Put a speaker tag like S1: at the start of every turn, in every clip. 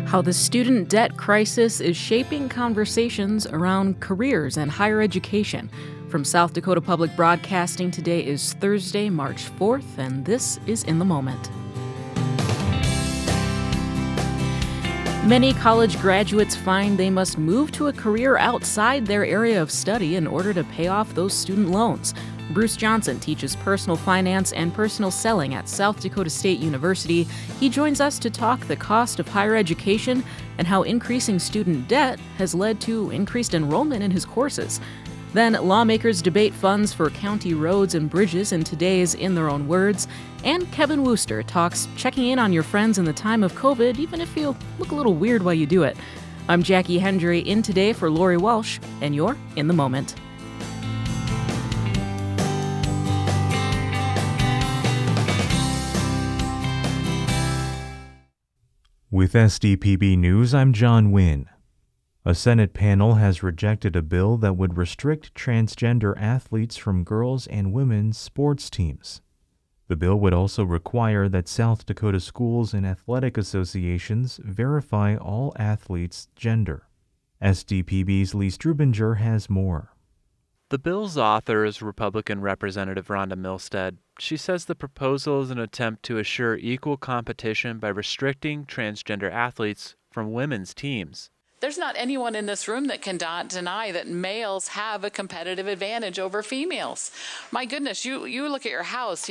S1: How the student debt crisis is shaping conversations around careers and higher education. From South Dakota Public Broadcasting, today is Thursday, March 4th, and this is In the Moment. Many college graduates find they must move to a career outside their area of study in order to pay off those student loans. Bruce Johnson teaches personal finance and personal selling at South Dakota State University. He joins us to talk the cost of higher education and how increasing student debt has led to increased enrollment in his courses. Then lawmakers debate funds for county roads and bridges in today's In Their Own Words. And Kevin Wooster talks checking in on your friends in the time of COVID, even if you look a little weird while you do it. I'm Jackie Hendry, in today for Lori Walsh, and you're In the Moment.
S2: With SDPB News, I'm John Wynn. A Senate panel has rejected a bill that would restrict transgender athletes from girls' and women's sports teams. The bill would also require that South Dakota schools and athletic associations verify all athletes' gender. SDPB's Lee Strubinger has more.
S3: The bill's author is Republican Representative Rhonda Milstead. She says the proposal is an attempt to assure equal competition by restricting transgender athletes from women's teams.
S4: There's not anyone in this room that can deny that males have a competitive advantage over females. My goodness, you look at your house,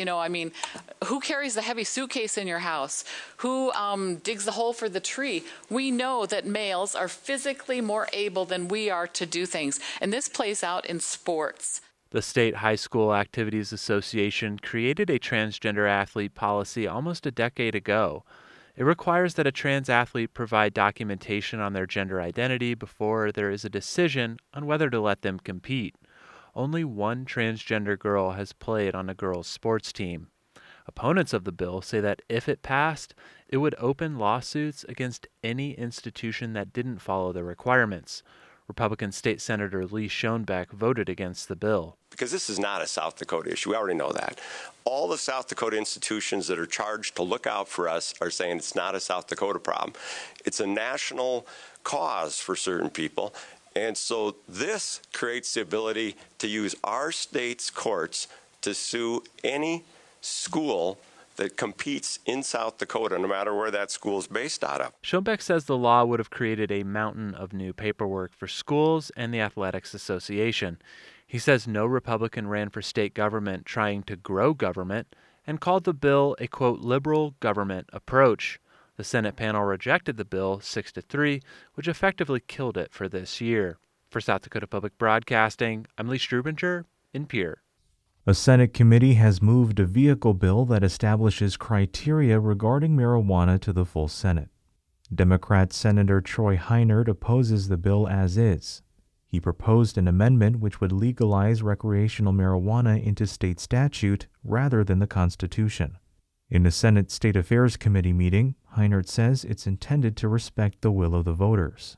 S4: who carries the heavy suitcase in your house? Who digs the hole for the tree? We know that males are physically more able than we are to do things, and this plays out in sports.
S3: The State High School Activities Association created a transgender athlete policy almost a decade ago. It requires that a trans athlete provide documentation on their gender identity before there is a decision on whether to let them compete. Only one transgender girl has played on a girls' sports team. Opponents of the bill say that if it passed, it would open lawsuits against any institution that didn't follow the requirements. Republican State Senator Lee Schoenbeck voted against the bill.
S5: Because this is not a South Dakota issue. We already know that. All the South Dakota institutions that are charged to look out for us are saying it's not a South Dakota problem. It's a national cause for certain people. And so this creates the ability to use our state's courts to sue any school that competes in South Dakota, no matter where that school is based out of.
S3: Schoenbeck says the law would have created a mountain of new paperwork for schools and the Athletics Association. He says no Republican ran for state government trying to grow government and called the bill a, quote, liberal government approach. The Senate panel rejected the bill 6-3, which effectively killed it for this year. For South Dakota Public Broadcasting, I'm Lee Strubinger in Pierre.
S2: A Senate committee has moved a vehicle bill that establishes criteria regarding marijuana to the full Senate. Democrat Senator Troy Heinert opposes the bill as is. He proposed an amendment which would legalize recreational marijuana into state statute rather than the Constitution. In a Senate State Affairs Committee meeting, Heinert says it's intended to respect the will of the voters.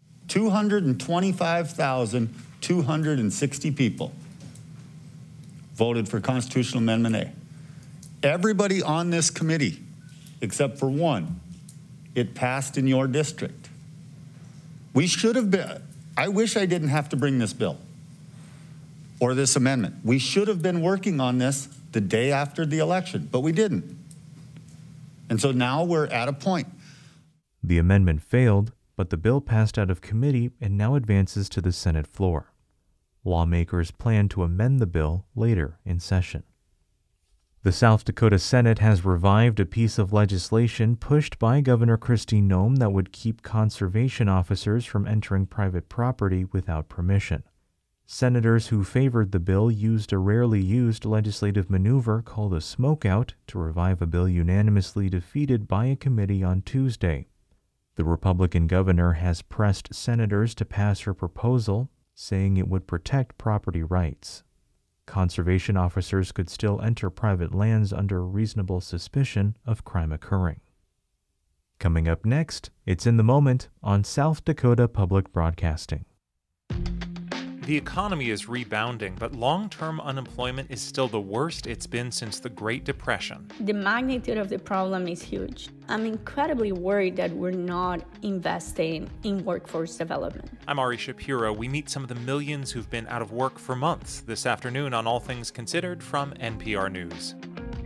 S6: 225,260 people voted for Constitutional Amendment A. Everybody on this committee, except for one, it passed in your district. We should have been, I wish I didn't have to bring this bill or this amendment. We should have been working on this the day after the election, but we didn't. And so now we're at a point.
S2: The amendment failed, but the bill passed out of committee and now advances to the Senate floor. Lawmakers plan to amend the bill later in session. The South Dakota Senate has revived a piece of legislation pushed by Governor Kristi Noem that would keep conservation officers from entering private property without permission. Senators who favored the bill used a rarely used legislative maneuver called a smokeout to revive a bill unanimously defeated by a committee on Tuesday. The Republican governor has pressed senators to pass her proposal, saying it would protect property rights. Conservation officers could still enter private lands under reasonable suspicion of crime occurring. Coming up next, it's In the Moment on South Dakota Public Broadcasting.
S7: The economy is rebounding, but long-term unemployment is still the worst it's been since the Great Depression.
S8: The magnitude of the problem is huge. I'm incredibly worried that we're not investing in workforce development.
S7: I'm Ari Shapiro. We meet some of the millions who've been out of work for months this afternoon on All Things Considered from NPR News.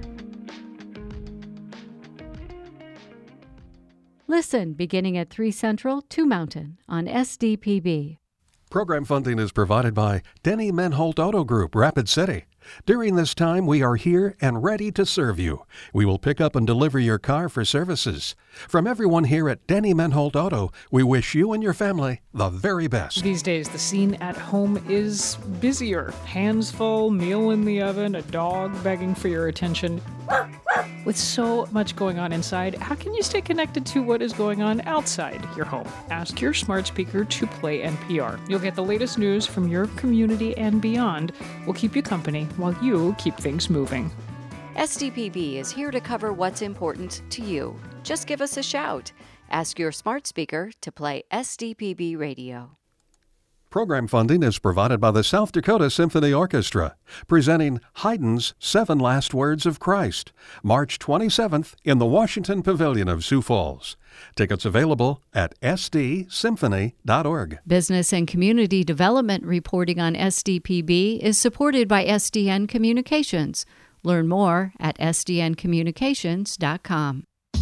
S9: Listen beginning at 3 Central, 2 Mountain on SDPB.
S10: Program funding is provided by Denny Menholt Auto Group, Rapid City. During this time, we are here and ready to serve you. We will pick up and deliver your car for services. From everyone here at Denny Menholt Auto, we wish you and your family the very best.
S11: These days, the scene at home is busier. Hands full, meal in the oven, a dog begging for your attention. With so much going on inside, how can you stay connected to what is going on outside your home? Ask your smart speaker to play NPR. You'll get the latest news from your community and beyond. We'll keep you company while you keep things moving.
S9: SDPB is here to cover what's important to you. Just give us a shout. Ask your smart speaker to play SDPB Radio.
S10: Program funding is provided by the South Dakota Symphony Orchestra, presenting Haydn's 7 Last Words of Christ, March 27th in the Washington Pavilion of Sioux Falls. Tickets available at sdsymphony.org.
S9: Business and community development reporting on SDPB is supported by SDN Communications. Learn more at sdncommunications.com.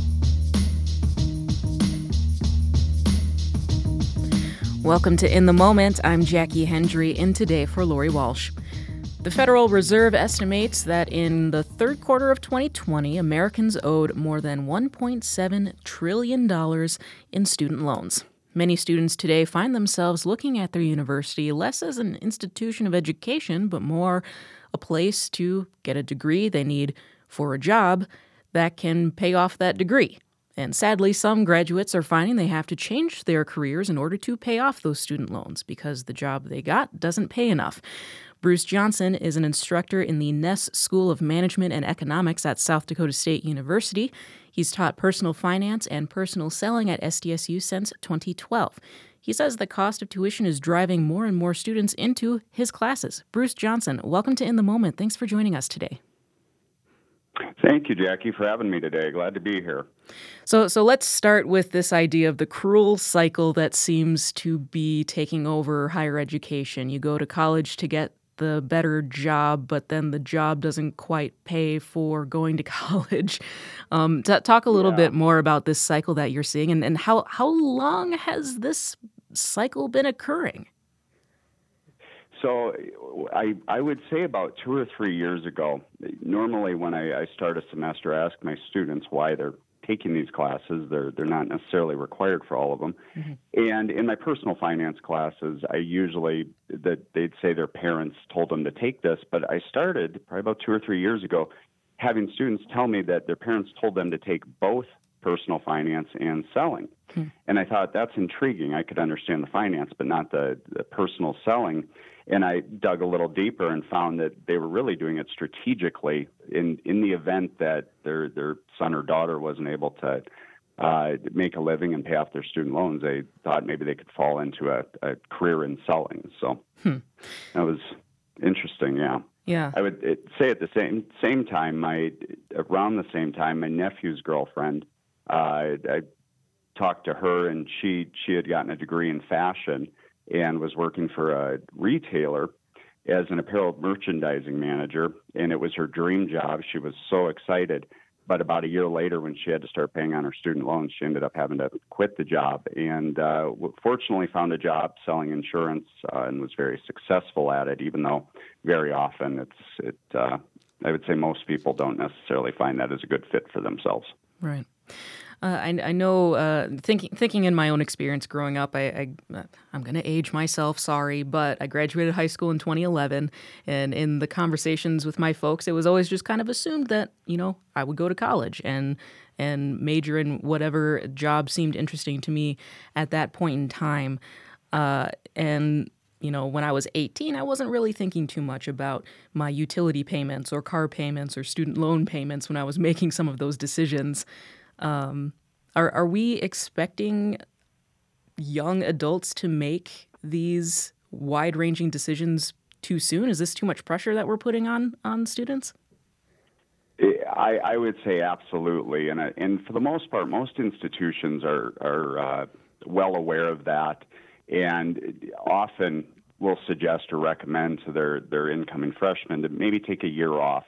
S1: Welcome to In the Moment. I'm Jackie Hendry, in today for Lori Walsh. The Federal Reserve estimates that in the third quarter of 2020, Americans owed more than $1.7 trillion in student loans. Many students today find themselves looking at their university less as an institution of education, but more a place to get a degree they need for a job that can pay off that degree. And sadly, some graduates are finding they have to change their careers in order to pay off those student loans because the job they got doesn't pay enough. Bruce Johnson is an instructor in the Ness School of Management and Economics at South Dakota State University. He's taught personal finance and personal selling at SDSU since 2012. He says the cost of tuition is driving more and more students into his classes. Bruce Johnson, welcome to In the Moment. Thanks for joining us today.
S12: Thank you, Jackie, for having me today. Glad to be here.
S1: So let's start with this idea of the cruel cycle that seems to be taking over higher education. You go to college to get the better job, but then the job doesn't quite pay for going to college. Talk a little bit more about this cycle that you're seeing, and how long has this cycle been occurring?
S12: So I would say about 2 or 3 years ago, normally when I start a semester, I ask my students why they're taking these classes. They're not necessarily required for all of them. Mm-hmm. And in my personal finance classes, I usually, they'd say their parents told them to take this, but I started probably about 2 or 3 years ago having students tell me that their parents told them to take both personal finance and selling. Mm-hmm. And I thought that's intriguing. I could understand the finance, but not the personal selling. And I dug a little deeper and found that they were really doing it strategically in the event that their son or daughter wasn't able to make a living and pay off their student loans. They thought maybe they could fall into a career in selling. So that was interesting, yeah.
S1: Yeah.
S12: I would say at the same time, around the same time, my nephew's girlfriend, I talked to her, and she had gotten a degree in fashion and was working for a retailer as an apparel merchandising manager, and it was her dream job. She was so excited. But about a year later, when she had to start paying on her student loans, she ended up having to quit the job, and fortunately found a job selling insurance and was very successful at it, even though very often I would say most people don't necessarily find that as a good fit for themselves.
S1: Right. I know, thinking in my own experience growing up, I'm going to age myself, sorry, but I graduated high school in 2011, and in the conversations with my folks, it was always just kind of assumed that, I would go to college and major in whatever job seemed interesting to me at that point in time. And when I was 18, I wasn't really thinking too much about my utility payments or car payments or student loan payments when I was making some of those decisions. Are we expecting young adults to make these wide-ranging decisions too soon? Is this too much pressure that we're putting on students?
S12: I would say absolutely, and for the most part, most institutions are well aware of that, and often will suggest or recommend to their incoming freshmen to maybe take a year off,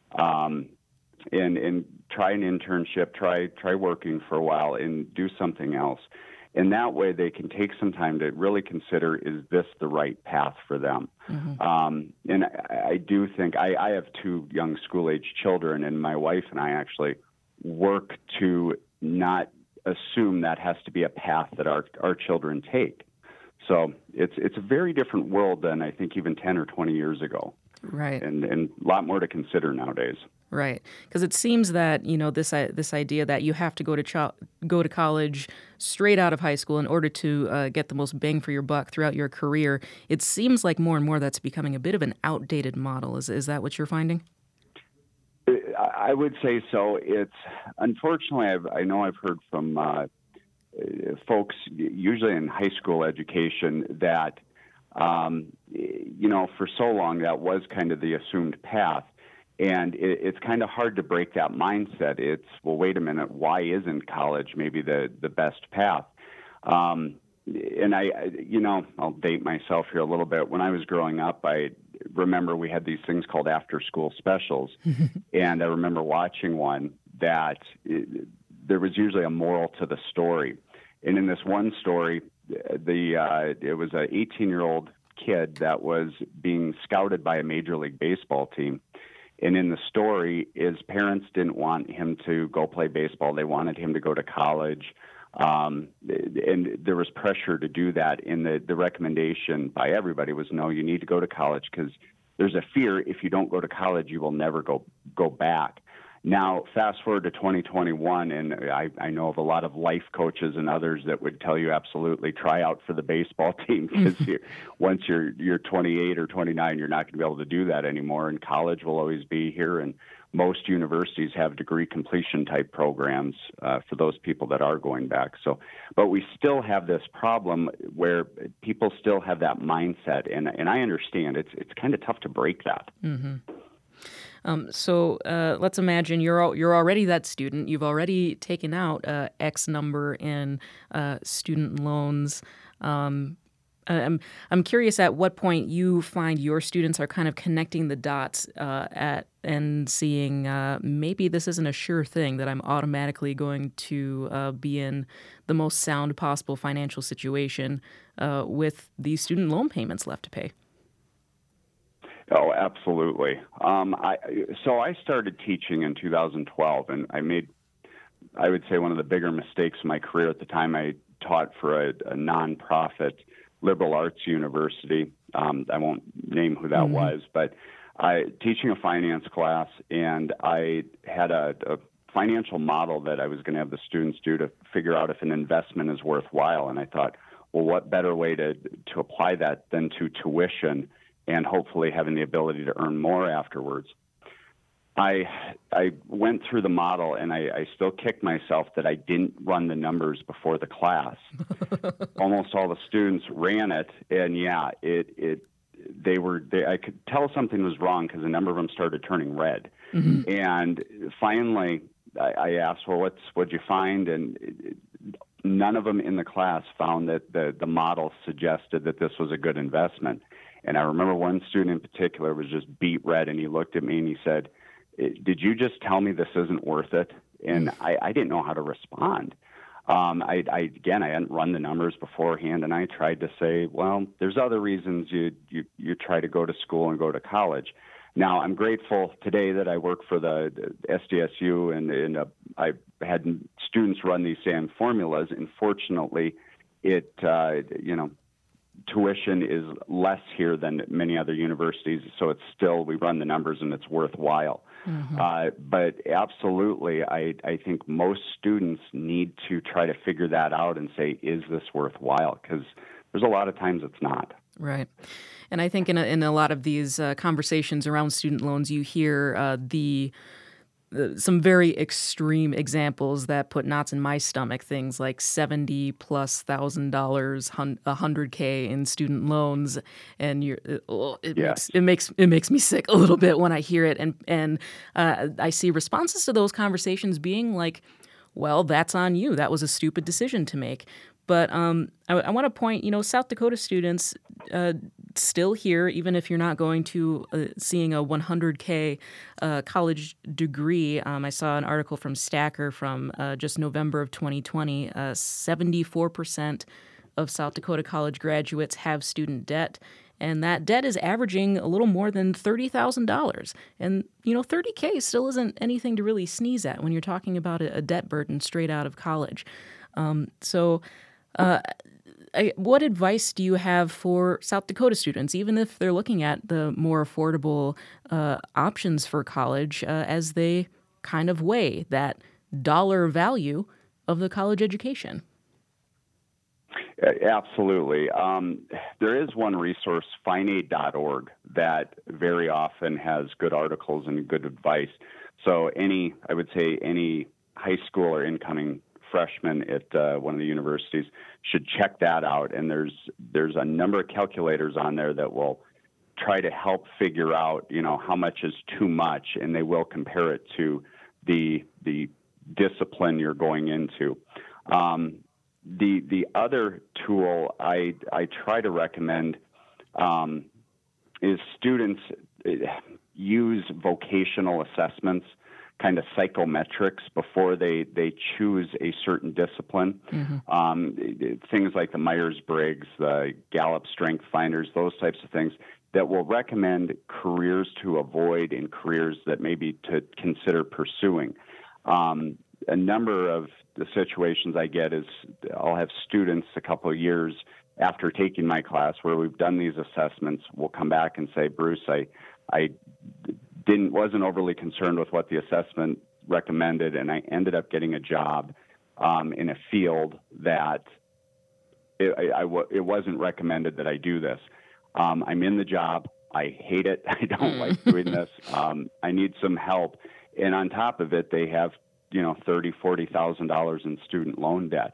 S12: and try an internship, try working for a while, and do something else. And that way they can take some time to really consider, is this the right path for them? Mm-hmm. And I do think, I have 2 young school-age children, and my wife and I actually work to not assume that has to be a path that our children take. So it's a very different world than I think even 10 or 20 years ago.
S1: Right.
S12: And a lot more to consider nowadays.
S1: Right, because it seems that this idea that you have to go to college straight out of high school in order to get the most bang for your buck throughout your career. It seems like more and more that's becoming a bit of an outdated model. Is that what you're finding?
S12: I would say so. It's unfortunately I know I've heard from folks usually in high school education that for so long that was kind of the assumed path. And it's kind of hard to break that mindset. It's, well, wait a minute, why isn't college maybe the best path? And I'll date myself here a little bit. When I was growing up, I remember we had these things called after-school specials. And I remember watching one that there was usually a moral to the story. And in this one story, it was an 18-year-old kid that was being scouted by a Major League Baseball team. And in the story, his parents didn't want him to go play baseball. They wanted him to go to college. And there was pressure to do that. And the recommendation by everybody was, no, you need to go to college because there's a fear if you don't go to college, you will never go back. Now, fast forward to 2021, and I know of a lot of life coaches and others that would tell you absolutely try out for the baseball team because once you're 28 or 29, you're not going to be able to do that anymore, and college will always be here, and most universities have degree completion type programs for those people that are going back. But we still have this problem where people still have that mindset, and I understand it's kind of tough to break that.
S1: Mm-hmm. So let's imagine you're already that student. You've already taken out X number in student loans. I'm curious at what point you find your students are kind of connecting the dots and seeing maybe this isn't a sure thing that I'm automatically going to be in the most sound possible financial situation with these student loan payments left to pay.
S12: Oh, absolutely. So I started teaching in 2012, and I made, I would say, one of the bigger mistakes of my career. At the time, I taught for a nonprofit liberal arts university. I won't name who that was, but teaching a finance class, and I had a financial model that I was going to have the students do to figure out if an investment is worthwhile. And I thought, well, what better way to apply that than to tuition and hopefully having the ability to earn more afterwards. I went through the model, and I still kick myself that I didn't run the numbers before the class. Almost all the students ran it, and yeah, I could tell something was wrong because a number of them started turning red. Mm-hmm. And finally, I asked, well, what'd you find? And none of them in the class found that the model suggested that this was a good investment. And I remember one student in particular was just beet red, and he looked at me and he said, "Did you just tell me this isn't worth it?" And I didn't know how to respond. I hadn't run the numbers beforehand, and I tried to say, well, there's other reasons you try to go to school and go to college. Now, I'm grateful today that I work for the SDSU, and I had students run these SAM formulas. And fortunately, tuition is less here than many other universities, so it's still, we run the numbers and it's worthwhile. Mm-hmm. But absolutely, I think most students need to try to figure that out and say, is this worthwhile? Because there's a lot of times it's not.
S1: Right. And I think in a lot of these conversations around student loans, you hear the some very extreme examples that put knots in my stomach. Things like $70,000+, $100K in student loans, and it makes me sick a little bit when I hear it. And I see responses to those conversations being like, "Well, that's on you. That was a stupid decision to make." But I want to point, South Dakota students still here, even if you're not going to seeing a 100K college degree. I saw an article from Stacker from just November of 2020. 74% of South Dakota college graduates have student debt. And that debt is averaging a little more than $30,000. And, $30K still isn't anything to really sneeze at when you're talking about a debt burden straight out of college. What advice do you have for South Dakota students, even if they're looking at the more affordable options for college, as they kind of weigh that dollar value of the college education?
S12: Absolutely. There is one resource, finaid.org, that very often has good articles and good advice. So any high school or incoming freshman at one of the universities should check that out. And there's a number of calculators on there that will try to help figure out, how much is too much, and they will compare it to the discipline you're going into. The other tool I try to recommend is students use vocational assessments, kind of psychometrics, before they choose a certain discipline. Mm-hmm. Things like the Myers-Briggs, the Gallup Strength Finders, those types of things that will recommend careers to avoid and careers that maybe to consider pursuing. A number of the situations I get is I'll have students a couple of years after taking my class where we've done these assessments will come back and say, "Bruce, I wasn't overly concerned with what the assessment recommended, and I ended up getting a job in a field that it wasn't recommended that I do this. I'm in the job. I hate it. I don't like doing this. I need some help." And on top of it, they have $30,000, $40,000 in student loan debt.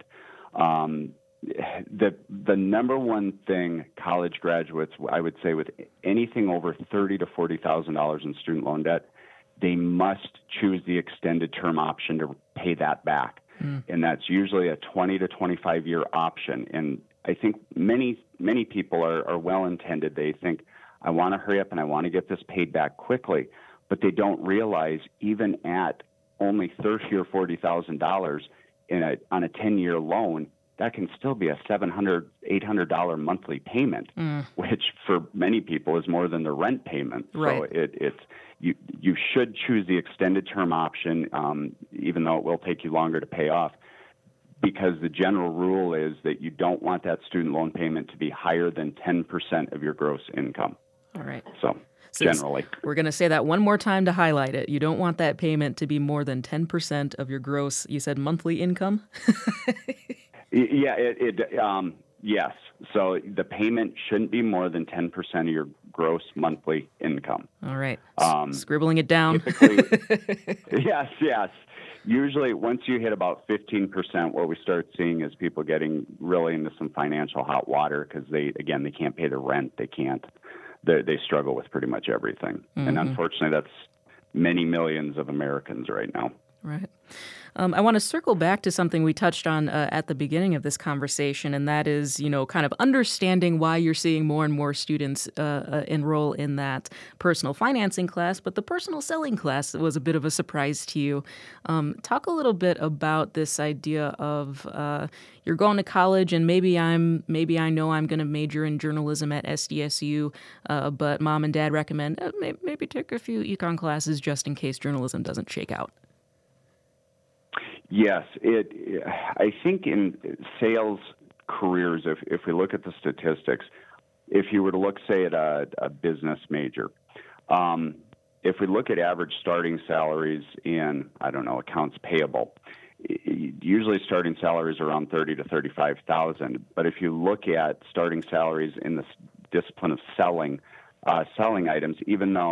S12: The number one thing college graduates, I would say, with anything over $30,000 to $40,000 in student loan debt, they must choose the extended term option to pay that back. And that's usually a 20 to 25 year option. And I think many people are well intended. They think, I want to hurry up and I want to get this paid back quickly, but they don't realize even at only $30,000 or $40,000 on a 10-year loan, that can still be a $700, $800 monthly payment, which for many people is more than the rent payment. Right. So you should choose the extended term option, even though it will take you longer to pay off, because the general rule is that you don't want that student loan payment to be higher than 10% of your gross income. All right. So generally.
S1: We're going to say that one more time to highlight it. You don't want that payment to be more than 10% of your gross, you said monthly income?
S12: Yeah, yes. So the payment shouldn't be more than 10% of your gross monthly income.
S1: All right. Scribbling it down.
S12: Yes. Usually once you hit about 15%, what we start seeing is people getting really into some financial hot water because they can't pay the rent. They struggle with pretty much everything. Mm-hmm. And unfortunately, that's many millions of Americans right now.
S1: Right. I want to circle back to something we touched on at the beginning of this conversation, and that is, kind of understanding why you're seeing more and more students enroll in that personal financing class, but the personal selling class was a bit of a surprise to you. Talk a little bit about this idea of you're going to college, and maybe I know I'm going to major in journalism at SDSU, but mom and dad recommend maybe take a few econ classes just in case journalism doesn't shake out.
S12: Yes, I think in sales careers, if we look at the statistics, if you were to look, say, at a business major, if we look at average starting salaries in, accounts payable, usually starting salaries are around $30,000 to $35,000. But if you look at starting salaries in the discipline of selling items, even though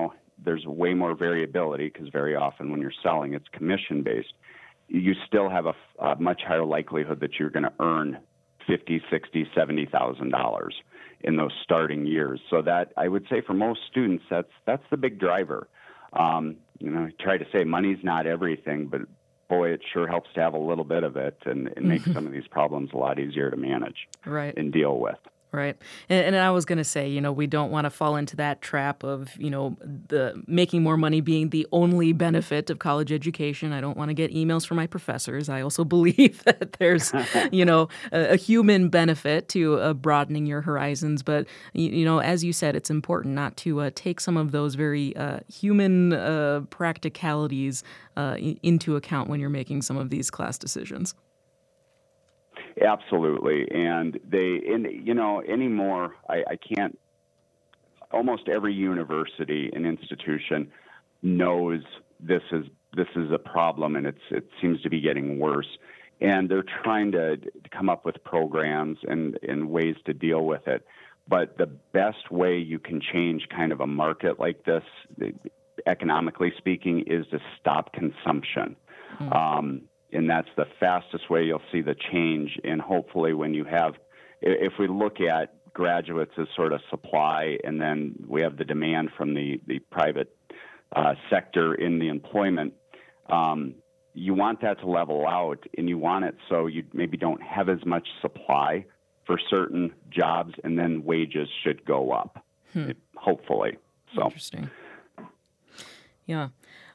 S12: there's way more variability because very often when you're selling, it's commission-based. You still have a much higher likelihood that you're going to earn $50,000, $60,000, $70,000 in those starting years. So that, I would say, for most students, that's the big driver. I try to say money's not everything, but boy, it sure helps to have a little bit of it, and it makes some of these problems a lot easier to manage and deal with.
S1: Right. And I was going to say, we don't want to fall into that trap of, the making more money being the only benefit of college education. I don't want to get emails from my professors. I also believe that there's, a human benefit to broadening your horizons. But, as you said, it's important not to take some of those very human practicalities into account when you're making some of these class decisions.
S12: Absolutely. And anymore, I can't, almost every university and institution knows this is a problem, and it seems to be getting worse. And they're trying to come up with programs and ways to deal with it. But the best way you can change kind of a market like this, economically speaking, is to stop consumption. And that's the fastest way you'll see the change. And hopefully when you have, if we look at graduates as sort of supply, and then we have the demand from the private sector in the employment, you want that to level out, and you want it so you maybe don't have as much supply for certain jobs, and then wages should go up, hopefully. So.
S1: Interesting. Yeah.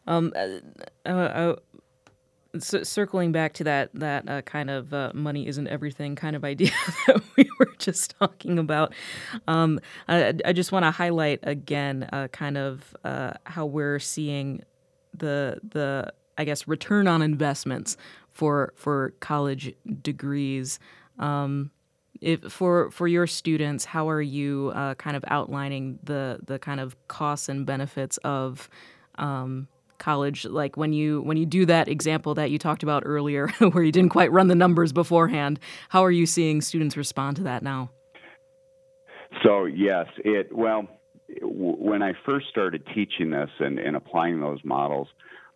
S1: Circling back to that kind of money isn't everything kind of idea that we were just talking about, I just want to highlight again kind of how we're seeing the I guess return on investments for college degrees. If for your students, how are you kind of outlining the kind of costs and benefits of college, like when you do that example that you talked about earlier where you didn't quite run the numbers beforehand, how are you seeing students respond to that now?
S12: So yes, when I first started teaching this and applying those models,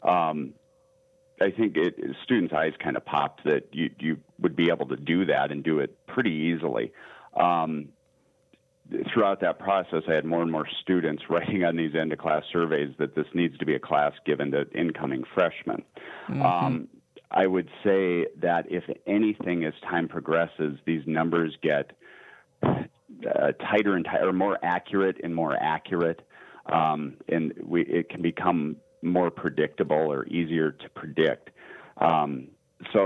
S12: I think students' eyes kind of popped that you would be able to do that and do it pretty easily. Throughout that process, I had more and more students writing on these end-of-class surveys that this needs to be a class given to incoming freshmen. I would say that if anything, as time progresses, these numbers get tighter and tighter, or more accurate and more accurate, and it can become more predictable or easier to predict. So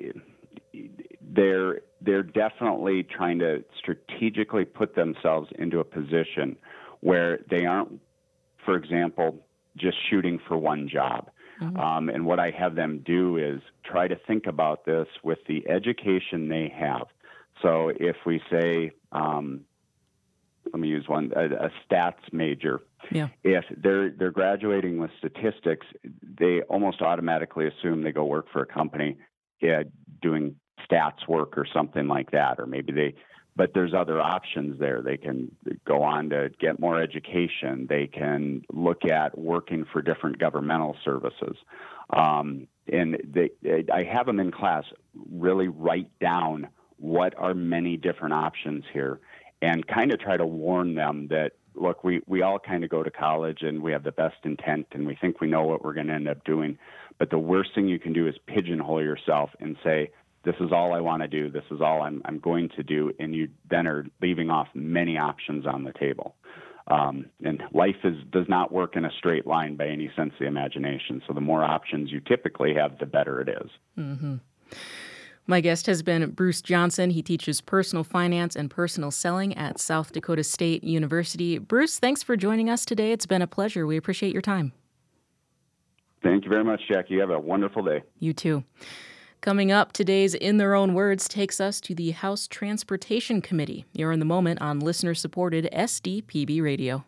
S12: they're definitely trying to strategically put themselves into a position where they aren't, for example, just shooting for one job. And what I have them do is try to think about this with the education they have. So if we say, let me use one, a stats major. Yeah. If they're graduating with statistics, they almost automatically assume they go work for a company doing stats work or something like that, or maybe but there's other options there. They can go on to get more education. They can look at working for different governmental services. And I have them in class really write down what are many different options here, and kind of try to warn them that, look, we all kind of go to college and we have the best intent and we think we know what we're going to end up doing. But the worst thing you can do is pigeonhole yourself and say, this is all I want to do, this is all I'm going to do, and you then are leaving off many options on the table. And life does not work in a straight line by any sense of the imagination, so the more options you typically have, the better it is.
S1: Mm-hmm. My guest has been Bruce Johnson. He teaches personal finance and personal selling at South Dakota State University. Bruce, thanks for joining us today. It's been a pleasure. We appreciate your time.
S12: Thank you very much, Jackie. You have a wonderful day.
S1: You too. Coming up, today's In Their Own Words takes us to the House Transportation Committee. You're in the moment on listener-supported SDPB Radio.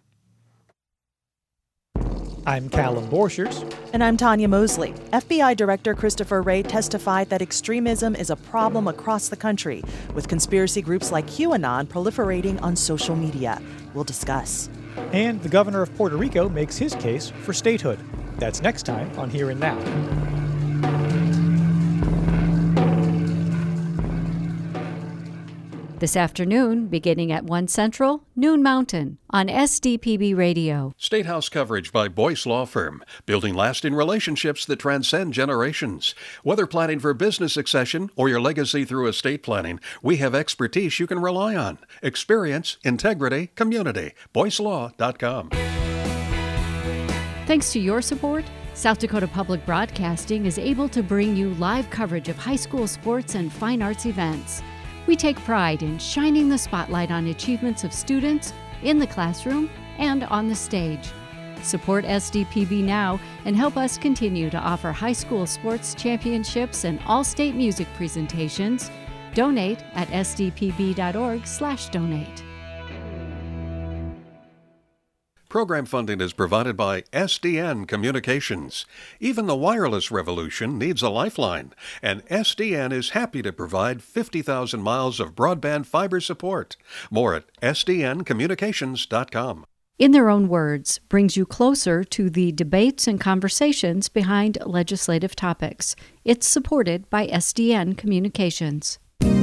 S13: I'm Callum Borchers.
S14: And I'm Tanya Mosley. FBI Director Christopher Wray testified that extremism is a problem across the country, with conspiracy groups like QAnon proliferating on social media. We'll discuss.
S13: And the governor of Puerto Rico makes his case for statehood. That's next time on Here and Now.
S9: This afternoon, beginning at 1 Central, noon Mountain, on SDPB Radio.
S10: State House coverage by Boyce Law Firm, building lasting relationships that transcend generations. Whether planning for business succession or your legacy through estate planning, we have expertise you can rely on. Experience, integrity, community. BoyceLaw.com.
S9: Thanks to your support, South Dakota Public Broadcasting is able to bring you live coverage of high school sports and fine arts events. We take pride in shining the spotlight on achievements of students in the classroom and on the stage. Support SDPB now and help us continue to offer high school sports championships and all-state music presentations. Donate at sdpb.org/donate.
S10: Program funding is provided by SDN Communications. Even the wireless revolution needs a lifeline, and SDN is happy to provide 50,000 miles of broadband fiber support. More at sdncommunications.com.
S9: In Their Own Words brings you closer to the debates and conversations behind legislative topics. It's supported by SDN Communications.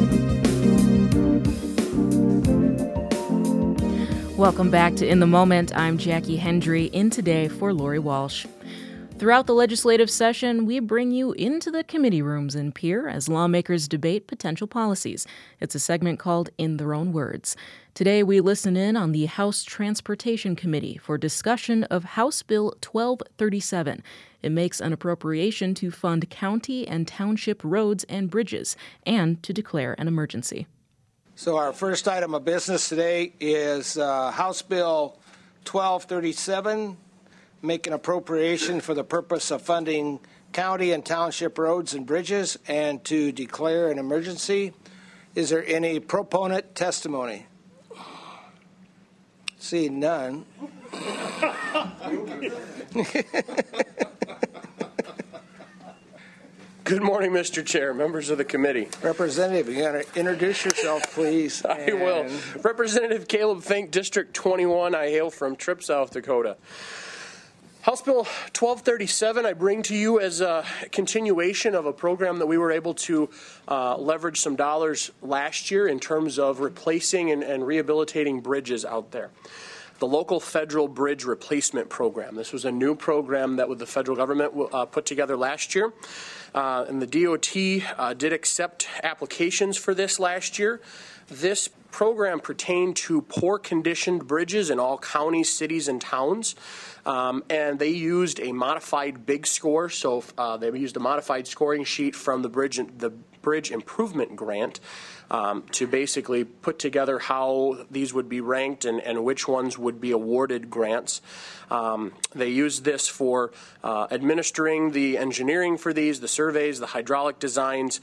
S1: Welcome back to In the Moment. I'm Jackie Hendry, in today for Lori Walsh. Throughout the legislative session, we bring you into the committee rooms in Pierre as lawmakers debate potential policies. It's a segment called In Their Own Words. Today, we listen in on the House Transportation Committee for discussion of House Bill 1237. It makes an appropriation to fund county and township roads and bridges and to declare an emergency.
S15: So our first item of business today is House Bill 1237, make an appropriation for the purpose of funding county and township roads and bridges and to declare an emergency. Is there any proponent testimony? Seeing none.
S16: Good morning, Mr. Chair, members of the committee.
S15: Representative, you got to introduce yourself, please.
S16: I will. Representative Caleb Fink, District 21. I hail from Tripp, South Dakota. House Bill 1237 I bring to you as a continuation of a program that we were able to leverage some dollars last year in terms of replacing and rehabilitating bridges out there. The local federal bridge replacement program. This was a new program that the federal government put together last year. And the DOT did accept applications for this last year. This program pertained to poor conditioned bridges in all counties, cities, and towns. And they used a modified big score. So they used a modified scoring sheet from the Bridge Improvement Grant to basically put together how these would be ranked and which ones would be awarded grants. They used this for administering the engineering for these, the surveys, the hydraulic designs,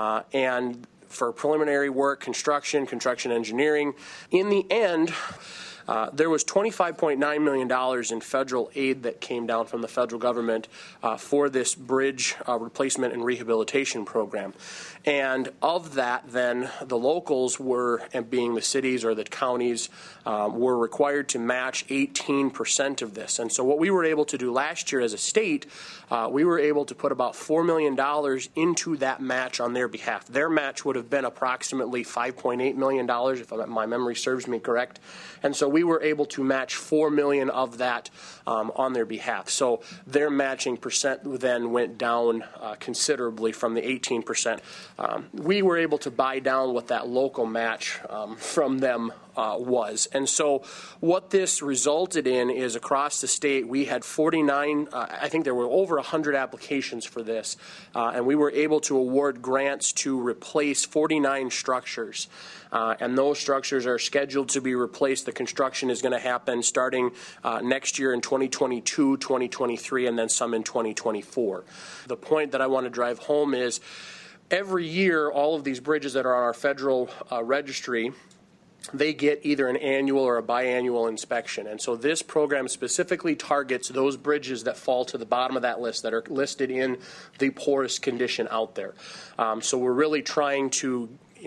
S16: and for preliminary work, construction engineering. In the end, there was $25.9 million in federal aid that came down from the federal government for this bridge replacement and rehabilitation program. And of that, then, the locals were, and being the cities or the counties, were required to match 18% of this. And so what we were able to do last year as a state, we were able to put about $4 million into that match on their behalf. Their match would have been approximately $5.8 million, if my memory serves me correct. And so we were able to match $4 million of that on their behalf. So their matching percent then went down considerably from the 18%. We were able to buy down what that local match from them was. And so what this resulted in is across the state we had 49, I think there were over 100 applications for this, and we were able to award grants to replace 49 structures. And those structures are scheduled to be replaced. The construction is going to happen starting next year in 2022, 2023, and then some in 2024. The point that I want to drive home is every year all of these bridges that are on our federal registry, they get either an annual or a biannual inspection. And so this program specifically targets those bridges that fall to the bottom of that list that are listed in the poorest condition out there. So we're really trying to,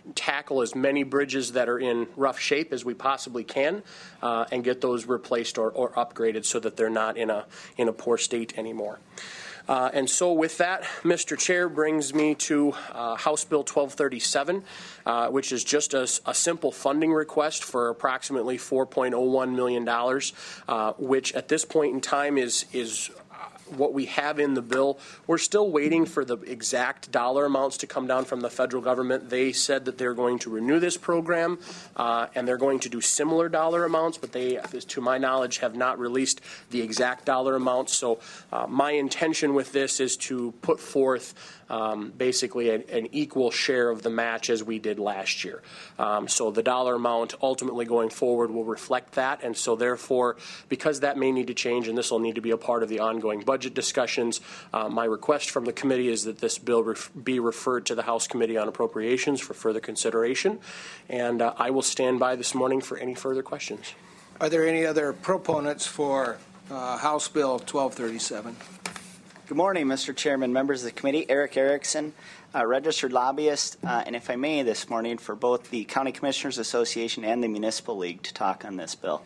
S16: tackle as many bridges that are in rough shape as we possibly can and get those replaced or upgraded so that they're not in a poor state anymore. And so with that, Mr. Chair, brings me to House Bill 1237, which is just a simple funding request for approximately $4.01 million, which at this point in time is what we have in the bill. We're still waiting for the exact dollar amounts to come down from the federal government. They said that they're going to renew this program and they're going to do similar dollar amounts, but they, to my knowledge, have not released the exact dollar amounts. So my intention with this is to put forth basically an equal share of the match as we did last year. So the dollar amount ultimately going forward will reflect that, and so therefore, because that may need to change and this will need to be a part of the ongoing budget discussions, my request from the committee is that this bill be referred to the House Committee on Appropriations for further consideration, and I will stand by this morning for any further questions.
S15: Are there any other proponents for House Bill 1237?
S17: Good morning, Mr. Chairman, members of the committee. Eric Erickson, registered lobbyist, and if I may, this morning for both the County Commissioners Association and the Municipal League to talk on this bill.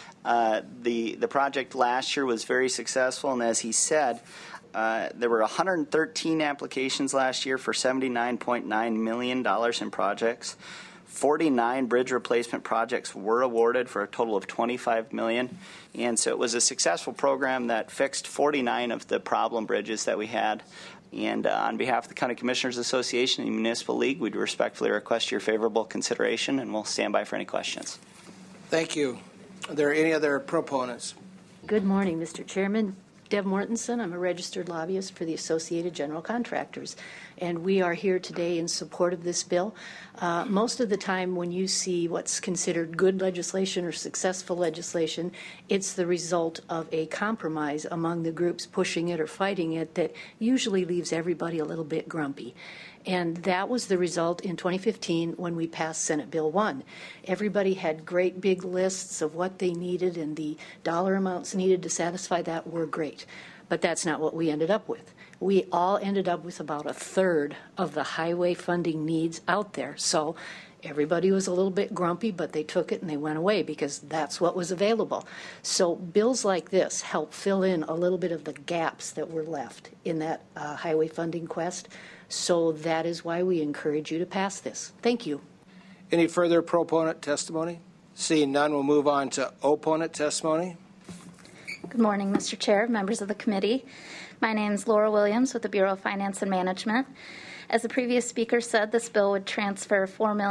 S17: The project last year was very successful, and as he said, there were 113 applications last year for $79.9 million in projects. 49 bridge replacement projects were awarded for a total of $25 million. And so it was a successful program that fixed 49 of the problem bridges that we had. And on behalf of the County Commissioners Association and the Municipal League, we'd respectfully request your favorable consideration, and we'll stand by for any questions.
S15: Thank you. Are there any other proponents?
S18: Good morning, Mr. Chairman. Deb Mortensen. I'm a registered lobbyist for the Associated General Contractors, and we are here today in support of this bill. Most of the time when you see what's considered good legislation or successful legislation, it's the result of a compromise among the groups pushing it or fighting it that usually leaves everybody a little bit grumpy. And that was the result in 2015 when we passed Senate Bill 1. Everybody had great big lists of what they needed, and the dollar amounts needed to satisfy that were great. But that's not what we ended up with. We all ended up with about a third of the highway funding needs out there. So everybody was a little bit grumpy, but they took it and they went away because that's what was available. So bills like this help fill in a little bit of the gaps that were left in that highway funding quest. So that is why we encourage you to pass this. Thank you.
S15: Any further proponent testimony? Seeing none, we'll move on to opponent testimony.
S19: Good morning, Mr. Chair, members of the committee. My name is Laura Williams with the Bureau of Finance and Management. As the previous speaker said, this bill would transfer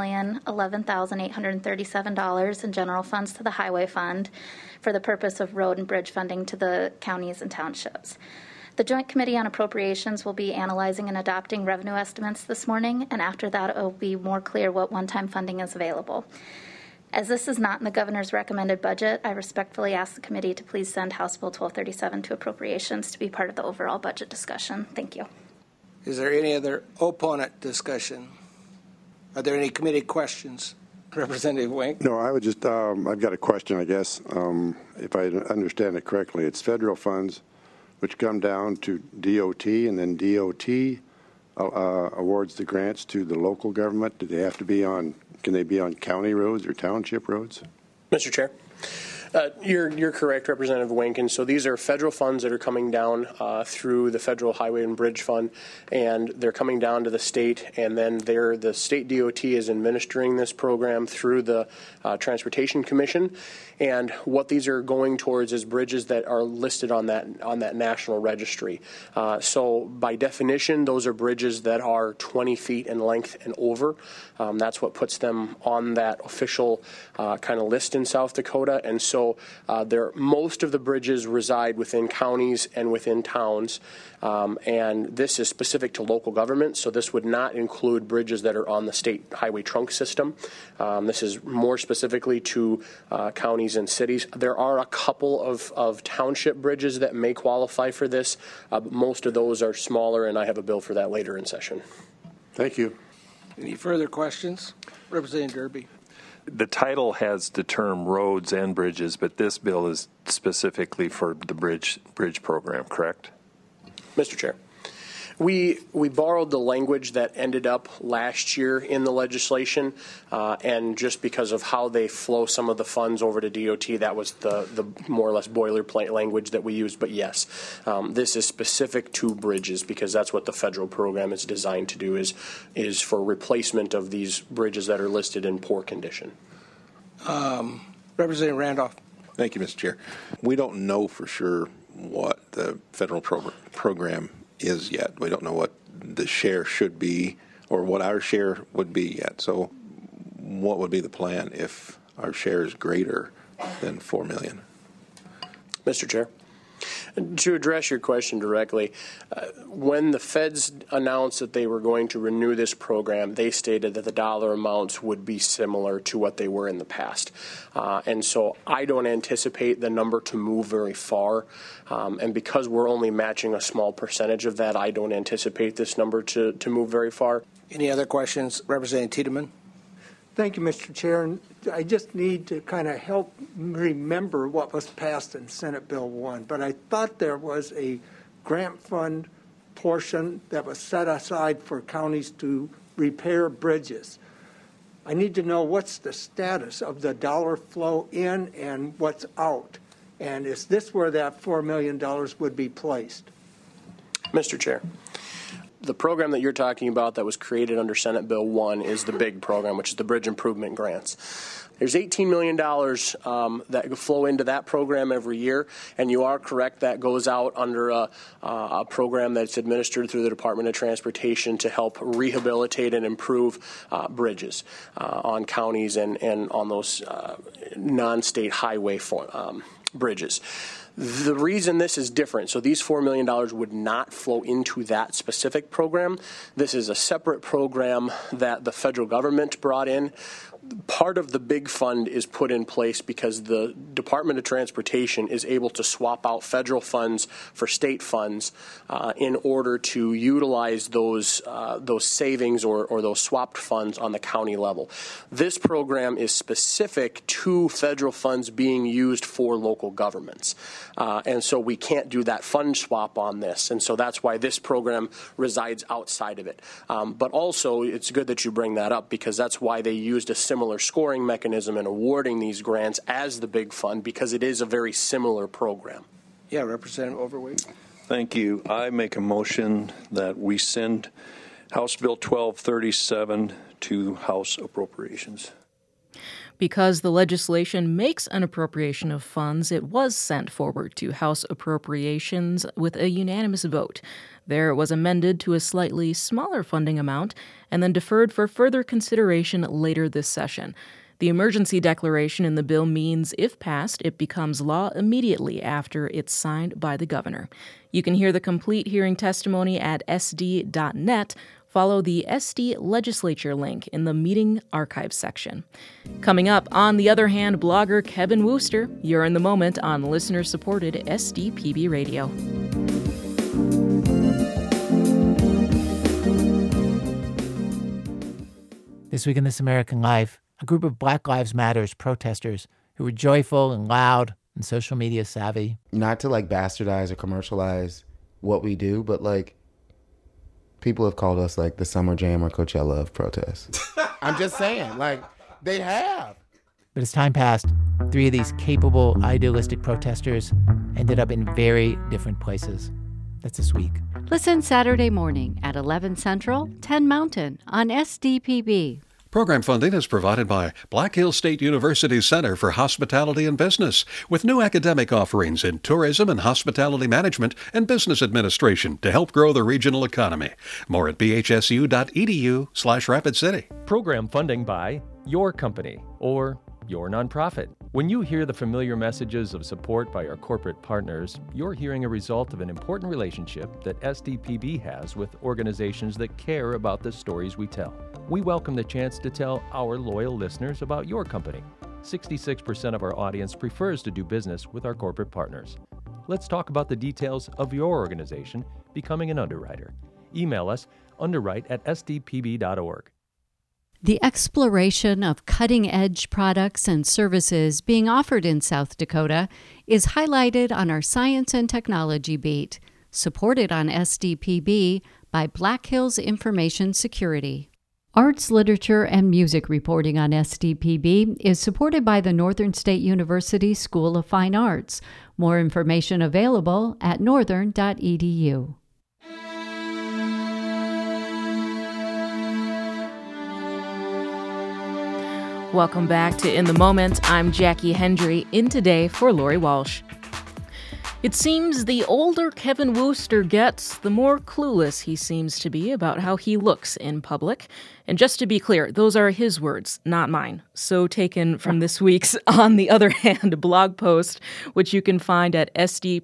S19: $4,011,837 in general funds to the Highway Fund for the purpose of road and bridge funding to the counties and townships. The Joint Committee on Appropriations will be analyzing and adopting revenue estimates this morning, and after that it will be more clear what one-time funding is available. As this is not in the governor's recommended budget, I respectfully ask the committee to please send House Bill 1237 to Appropriations to be part of the overall budget discussion. Thank you.
S15: Is there any other opponent discussion? Are there any committee questions? Representative Wink?
S20: No, I would just, I've got a question, I guess. If I understand it correctly, it's federal funds which come down to DOT, and then DOT awards the grants to the local government. Do they have to be on, can they be on county roads or township roads?
S16: Mr. Chair. You're correct, Representative Wankin. So these are federal funds that are coming down through the Federal Highway and Bridge Fund, and they're coming down to the state, and then the state DOT is administering this program through the Transportation Commission. And what these are going towards is bridges that are listed on that national registry. So by definition, those are bridges that are 20 feet in length and over. That's what puts them on that official kind of list in South Dakota. And so most of the bridges reside within counties and within towns. And this is specific to local government, so this would not include bridges that are on the state highway trunk system. This is more specifically to counties and cities. There are a couple of township bridges that may qualify for this, but most of those are smaller, and I have a bill for that later in session.
S20: Thank you.
S15: Any further questions? Representative Derby.
S21: The title has the term roads and bridges, but this bill is specifically for the bridge program, correct?
S16: Mr. Chair. We borrowed the language that ended up last year in the legislation, and just because of how they flow some of the funds over to DOT, that was the more or less boilerplate language that we used. But yes, this is specific to bridges because that's what the federal program is designed to do, is for replacement of these bridges that are listed in poor condition.
S15: Representative Randolph.
S4: Thank you, Mr. Chair. We don't know for sure what the federal program is yet. We don't know what the share should be or what our share would be yet. So what would be the plan if our share is greater than $4 million?
S16: Mr. Chair. To address your question directly, when the feds announced that they were going to renew this program, they stated that the dollar amounts would be similar to what they were in the past. And so I don't anticipate the number to move very far. And because we're only matching a small percentage of that, I don't anticipate this number to move very far.
S15: Any other questions? Representative Tiedemann.
S22: Thank you, Mr. Chair. And I just need to kind of help remember what was passed in Senate Bill 1. But I thought there was a grant fund portion that was set aside for counties to repair bridges. I need to know what's the status of the dollar flow in and what's out. And is this where that $4 million would be placed?
S16: Mr. Chair. The program that you're talking about that was created under Senate Bill 1 is the big program, which is the Bridge Improvement Grants. There's $18 million that flow into that program every year, and you are correct, that goes out under a program that's administered through the Department of Transportation to help rehabilitate and improve bridges on counties and on those non-state highway bridges. The reason this is different, so these $4 million would not flow into that specific program. This is a separate program that the federal government brought in. Part of the big fund is put in place because the Department of Transportation is able to swap out federal funds for state funds in order to utilize those savings or those swapped funds on the county level. This program is specific to federal funds being used for local governments. And so we can't do that fund swap on this. And so that's why this program resides outside of it. But also, it's good that you bring that up because that's why they used a similar scoring mechanism in awarding these grants as the big fund, because it is a very similar program.
S15: Yeah, Representative Overweight.
S21: Thank you. I make a motion that we send House Bill 1237 to House Appropriations.
S1: Because the legislation makes an appropriation of funds, it was sent forward to House Appropriations with a unanimous vote. There it was amended to a slightly smaller funding amount and then deferred for further consideration later this session. The emergency declaration in the bill means, if passed, it becomes law immediately after it's signed by the governor. You can hear the complete hearing testimony at sd.net. Follow the SD Legislature link in the meeting archives section. Coming up, On the Other Hand, blogger Kevin Wooster. You're in the moment on listener-supported SDPB Radio.
S23: This week in This American Life, a group of Black Lives Matters protesters who were joyful and loud and social media savvy.
S24: Not to bastardize or commercialize what we do, but people have called us the Summer Jam or Coachella of protests. I'm just saying, they have.
S23: But as time passed, three of these capable, idealistic protesters ended up in very different places. That's this week.
S9: Listen Saturday morning at 11 Central, 10 Mountain on SDPB.
S10: Program funding is provided by Black Hills State University's Center for Hospitality and Business, with new academic offerings in tourism and hospitality management and business administration to help grow the regional economy. More at bhsu.edu/Rapid City.
S25: Program funding by your company or your nonprofit. When you hear the familiar messages of support by our corporate partners, you're hearing a result of an important relationship that SDPB has with organizations that care about the stories we tell. We welcome the chance to tell our loyal listeners about your company. 66% of our audience prefers to do business with our corporate partners. Let's talk about the details of your organization becoming an underwriter. Email us underwrite@sdpb.org.
S9: The exploration of cutting-edge products and services being offered in South Dakota is highlighted on our Science and Technology Beat, supported on SDPB by Black Hills Information Security. Arts, literature, and music reporting on SDPB is supported by the Northern State University School of Fine Arts. More information available at northern.edu.
S1: Welcome back to In the Moment. I'm Jackie Hendry, in today for Lori Walsh. It seems the older Kevin Wooster gets, the more clueless he seems to be about how he looks in public. And just to be clear, those are his words, not mine. So taken from this week's On the Other Hand blog post, which you can find at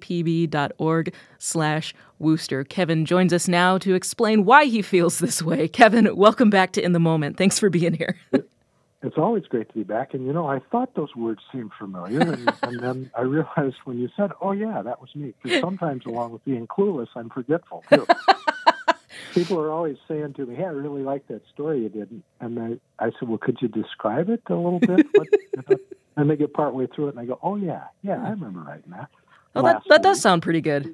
S1: sdpb.org/Wooster. Kevin joins us now to explain why he feels this way. Kevin, welcome back to In the Moment. Thanks for being here.
S2: It's always great to be back. And, I thought those words seemed familiar. And then I realized when you said, oh, yeah, that was me. Because sometimes along with being clueless, I'm forgetful, too. People are always saying to me, hey, I really like that story you did. And I said, well, could you describe it a little bit? And they get partway through it, and I go, oh, yeah, I remember writing that.
S1: Well, that does sound pretty good.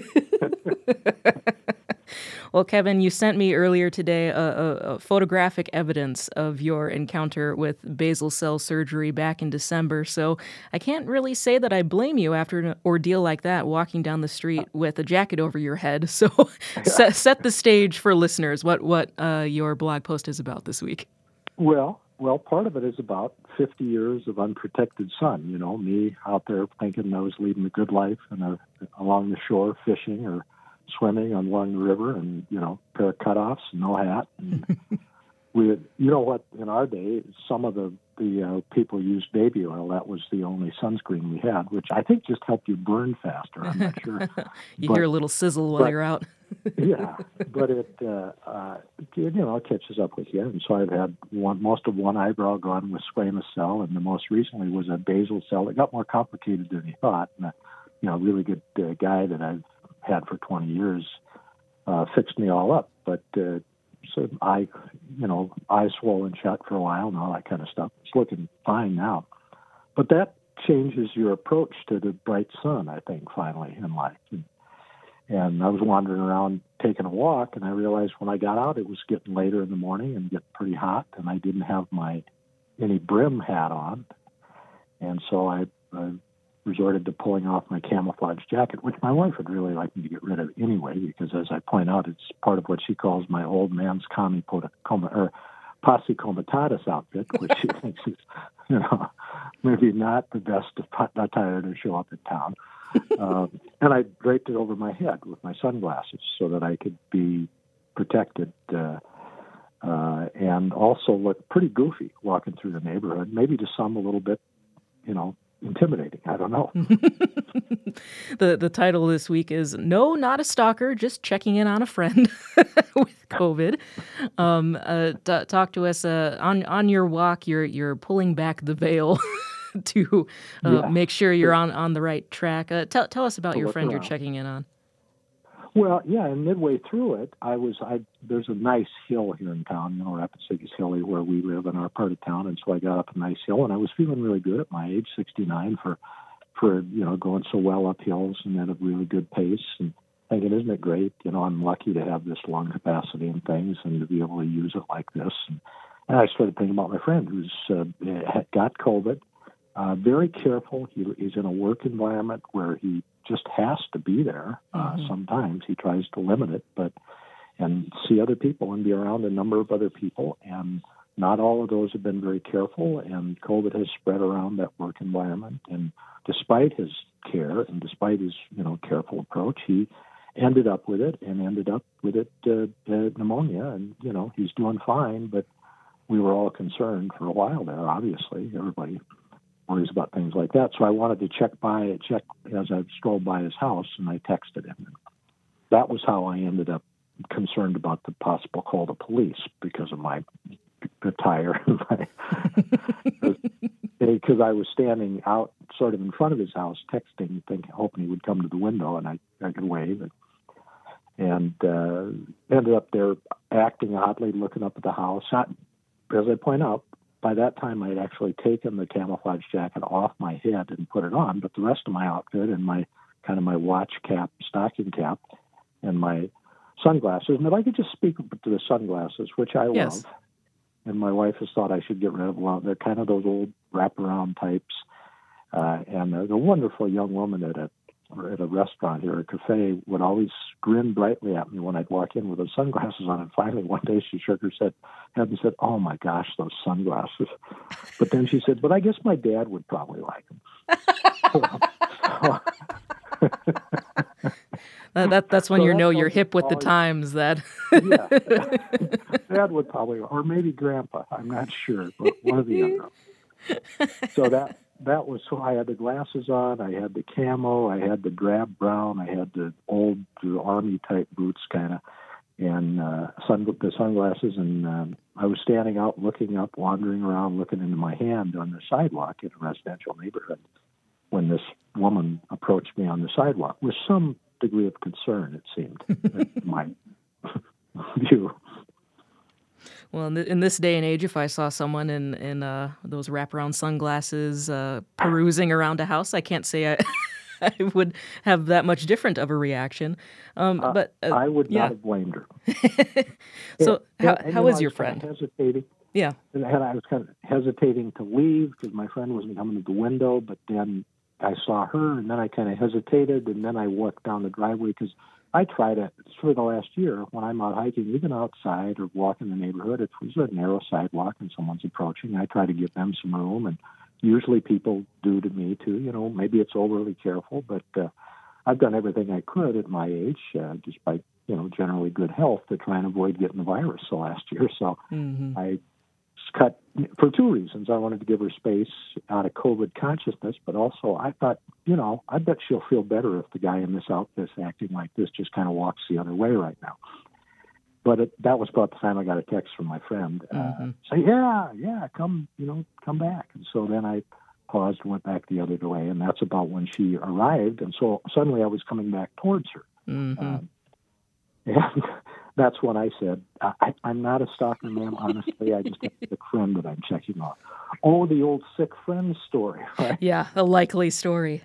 S1: Well, Kevin, you sent me earlier today a photographic evidence of your encounter with basal cell surgery back in December, so I can't really say that I blame you after an ordeal like that, walking down the street with a jacket over your head. So set the stage for listeners what your blog post is about this week.
S2: Well, part of it is about 50 years of unprotected sun. Me out there thinking I was leading a good life and along the shore fishing or swimming along the river, and pair of cutoffs, no hat. And what? In our day, some of the people used baby oil. That was the only sunscreen we had, which I think just helped you burn faster. I'm not sure.
S1: You hear a little sizzle while you're out.
S2: Yeah, but it catches up with you. And so I've had most of one eyebrow gone with squamous cell, and the most recently was a basal cell. It got more complicated than he thought. And a really good guy that I've had for 20 years fixed me all up. But so eyes swollen shut for a while and all that kind of stuff. It's looking fine now. But that changes your approach to the bright sun, I think, finally in life. And I was wandering around taking a walk, and I realized when I got out it was getting later in the morning and getting pretty hot, and I didn't have any brim hat on. And so I resorted to pulling off my camouflage jacket, which my wife would really like me to get rid of anyway, because as I point out, it's part of what she calls my old man's posse comitatus outfit, which she thinks is, maybe not the best attire to show up in town. And I draped it over my head with my sunglasses so that I could be protected and also look pretty goofy walking through the neighborhood, maybe to some a little bit, intimidating. I don't know.
S1: The title this week is No, Not a Stalker, Just Checking In on a Friend with COVID. Talk to us on your walk. You're pulling back the veil to make sure you're on the right track. Tell us about your friend you're checking in on.
S2: Well, yeah, and midway through it, there's a nice hill here in town, Rapid City's hilly where we live in our part of town, and so I got up a nice hill, and I was feeling really good at my age, 69, for going so well up hills and at a really good pace, and thinking, isn't it great? I'm lucky to have this lung capacity and things, and to be able to use it like this. And I started thinking about my friend who's got COVID. Very careful. He's in a work environment where he just has to be there. Sometimes he tries to limit it, and see other people and be around a number of other people. And not all of those have been very careful, and COVID has spread around that work environment. And despite his care and despite his, careful approach, he ended up with it pneumonia. And, he's doing fine, but we were all concerned for a while there, obviously. Everybody worries about things like that. So I wanted to check as I strolled by his house, and I texted him. That was how I ended up concerned about the possible call to police because of my attire. Because I was standing out sort of in front of his house texting, hoping he would come to the window, and I could wave. And ended up there acting oddly, looking up at the house. As I point out, by that time, I had actually taken the camouflage jacket off my head and put it on, but the rest of my outfit and my watch cap, stocking cap, and my sunglasses. And if I could just speak to the sunglasses, which I
S1: Yes.
S2: love, and my wife has thought I should get rid of them. They're kind of those old wraparound types. And the wonderful young woman at a restaurant here, a cafe, would always grin brightly at me when I'd walk in with those sunglasses on. And finally, one day she shook her head and said, "Oh my gosh, those sunglasses." But then she said, "But I guess my dad would probably like them."
S1: That's when
S2: So
S1: you know
S2: that's
S1: you're hip with the
S2: always-
S1: times. That
S2: Yeah. Dad would probably, or maybe Grandpa. I'm not sure, but one of the other. So that was, so I had the glasses on, I had the camo, I had the drab brown, I had the old army type boots kind of, and the sunglasses, and I was standing out looking up, wandering around, looking into my hand on the sidewalk in a residential neighborhood when this woman approached me on the sidewalk with some degree of concern, it seemed, in my view.
S1: Well, in this day and age, if I saw someone in those wraparound sunglasses perusing around a house, I can't say I would have that much different of a reaction. But
S2: I would
S1: yeah.
S2: not have blamed her.
S1: So
S2: And,
S1: how
S2: you
S1: is
S2: know,
S1: your
S2: I was
S1: friend?
S2: kind of hesitating.
S1: Yeah.
S2: And I was kind of hesitating to leave because my friend wasn't coming to the window, but then I saw her, and then I kind of hesitated, and then I walked down the driveway because I try to, for the last year, when I'm out hiking, even outside or walking the neighborhood, if there's a narrow sidewalk and someone's approaching, I try to give them some room, and usually people do to me too. You know, maybe it's overly careful, but I've done everything I could at my age, despite, you know, generally good health, to try and avoid getting the virus the last year. So I cut for two reasons. I wanted to give her space out of COVID consciousness, but also I thought, you know, I bet she'll feel better if the guy in this outfit acting like this just kind of walks the other way right now. But that was about the time I got a text from my friend. Say, yeah, come back. And so then I paused and went back the other way, and that's about when she arrived. And so suddenly I was coming back towards her. And that's when I said, I'm not a stalker, ma'am. Honestly, I just have a sick friend that I'm checking on. Oh, the old sick friend story, right?
S1: Yeah, a likely story.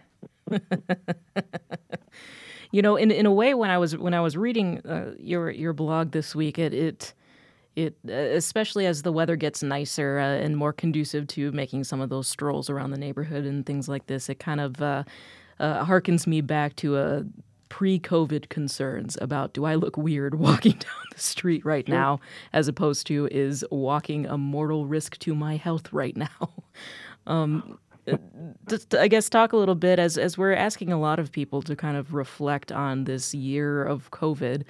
S1: You know, in a way, when I was reading your blog this week, it especially as the weather gets nicer and more conducive to making some of those strolls around the neighborhood and things like this, it kind of harkens me back to pre-COVID concerns about, do I look weird walking down the street right now, as opposed to, is walking a mortal risk to my health right now? Just, I guess, talk a little bit, as we're asking a lot of people to kind of reflect on this year of COVID.